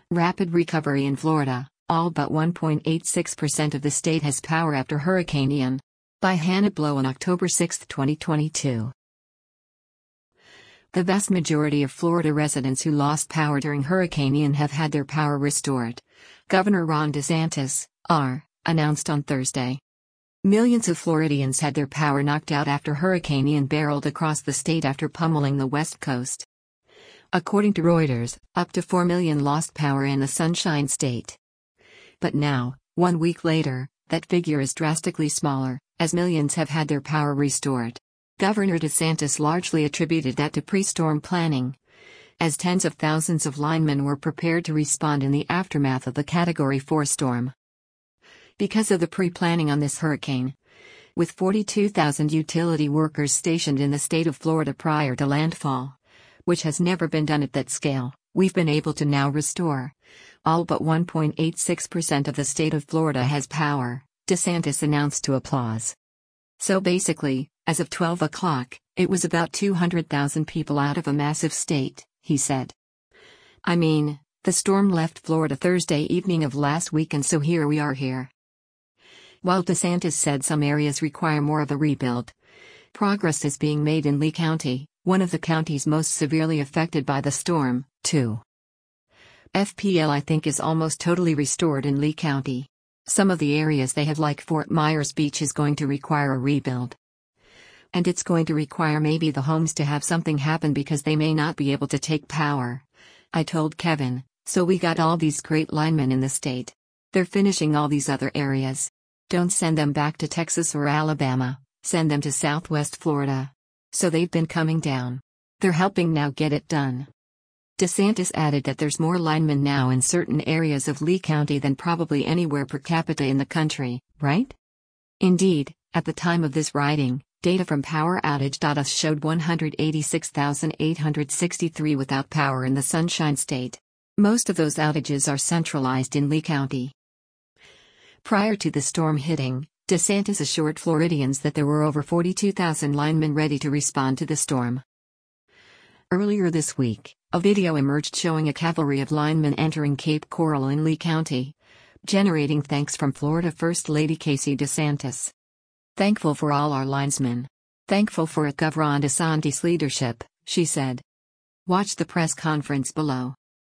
Rapid recovery in Florida. All but 1.86% of the state has power after Hurricane Ian. By Hannah Blow on October 6, 2022. The vast majority of Florida residents who lost power during Hurricane Ian have had their power restored. Governor Ron DeSantis, R., announced on Thursday. Millions of Floridians had their power knocked out after Hurricane Ian barreled across the state after pummeling the West Coast. According to Reuters, up to 4 million lost power in the Sunshine State. But now, 1 week later, that figure is drastically smaller, as millions have had their power restored. Governor DeSantis largely attributed that to pre-storm planning, as tens of thousands of linemen were prepared to respond in the aftermath of the Category 4 storm. Because of the pre-planning on this hurricane, with 42,000 utility workers stationed in the state of Florida prior to landfall, which has never been done at that scale, we've been able to now restore. All but 1.86% of the state of Florida has power, DeSantis announced to applause. So basically, as of 12 o'clock, it was about 200,000 people out of a massive state, he said. I mean, the storm left Florida Thursday evening of last week, and so here we are here. While DeSantis said some areas require more of a rebuild, progress is being made in Lee County, one of the counties most severely affected by the storm, too. FPL I think is almost totally restored in Lee County. Some of the areas they have, like Fort Myers Beach, is going to require a rebuild. And it's going to require maybe the homes to have something happen because they may not be able to take power. I told Kevin, so we got all these great linemen in the state. They're finishing all these other areas. Don't send them back to Texas or Alabama, send them to Southwest Florida. So they've been coming down. They're helping now get it done. DeSantis added that there's more linemen now in certain areas of Lee County than probably anywhere per capita in the country, right? Indeed, at the time of this writing, data from PowerOutage.us showed 186,863 without power in the Sunshine State. Most of those outages are centralized in Lee County. Prior to the storm hitting, DeSantis assured Floridians that there were over 42,000 linemen ready to respond to the storm. Earlier this week, a video emerged showing a cavalry of linemen entering Cape Coral in Lee County, generating thanks from Florida First Lady Casey DeSantis. Thankful for all our linesmen. Thankful for Gov. Ron DeSantis' leadership, she said. Watch the press conference below.